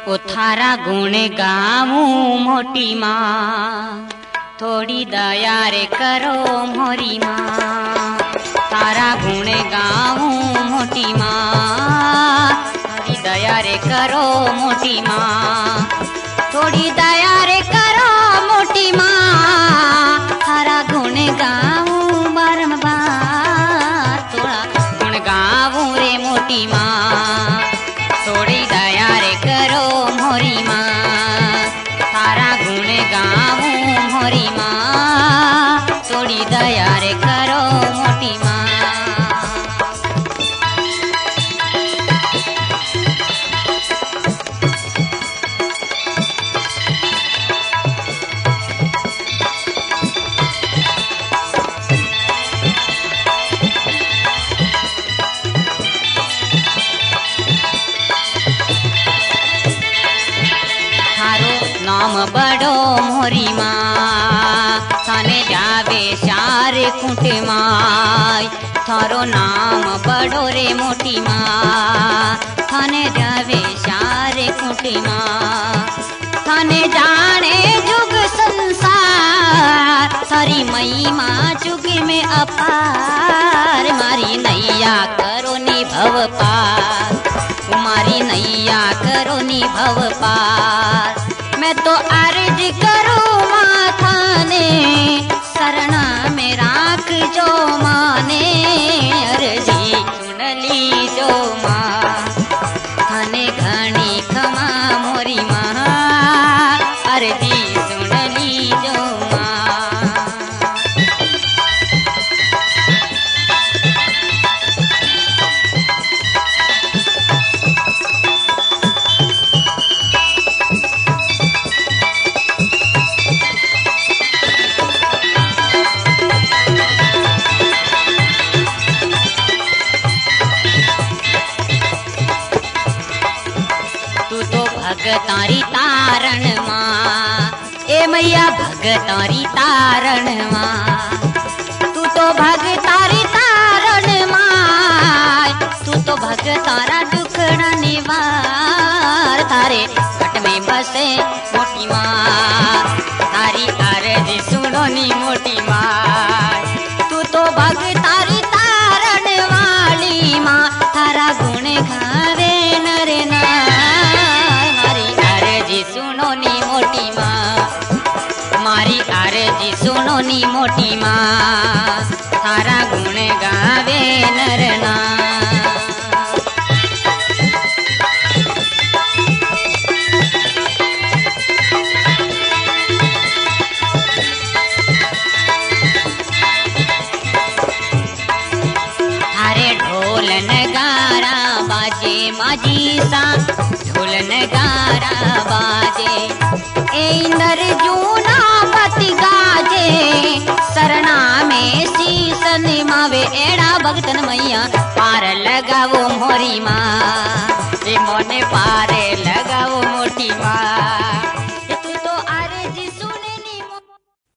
ओ थारा गुण गाऊं मोटी माँ, थोड़ी दया रे करो मोरी माँ। थारा गुण गाऊं मोटी माँ, थोड़ी दया रे करो मोटी माँ। थोड़ी दया रे करो मोटी माँ, थारा गुण गाऊं बारंबार। थोड़ा गुण गाऊं रे मोटी माँ, थोड़ी दया रे करो मोरी माँ। थारा गुण गाऊं मोरी माँ, थोड़ी दया रे करो मोटी माँ। नाम बड़ो मोरी माँ, थाने जावे शार कुंट माय। थारो नाम बड़ो रे मोटी माँ, थाने जावे शार कुंट माँ। थाने जाने जुग संसार, थारी महिमा जुग में अपार। मारी नैया करो निभव पार, मारी नैया करो निभव पार। मैं तो अर्ज करूँ माँ थाने, शरणा में राख जो माने। अर्जी सुन ली जो माँ, थाने घनी खमा मोरी माँ। अर्जी सुन ली जो माँ। भगतारी तारण माँ, ए मैया भगतारी तारण माँ। तू तो भगतारी तारण माँ, तू तो भगतारा दुखड़ा निवार। तारे घट में बसे मोटी माँ, तारी अर्ज सुनो नी मोटी माँ। तू तो भगतारी तारण वाली माँ, थारा गुण गावे नर सुनो नी मोटी माँ। मारी अर्जी सुनो नी मोटी माँ, थारा गुण गावे नर नार। थारे ढोल नगारा बाजे माझी सा, ढोल नगारा बाजे। ए इंदर जूना पति गाजे, शरणा में शीस निमावे। एड़ा भगतन मैया पार लगावो मोरी माँ, जे मोने पारे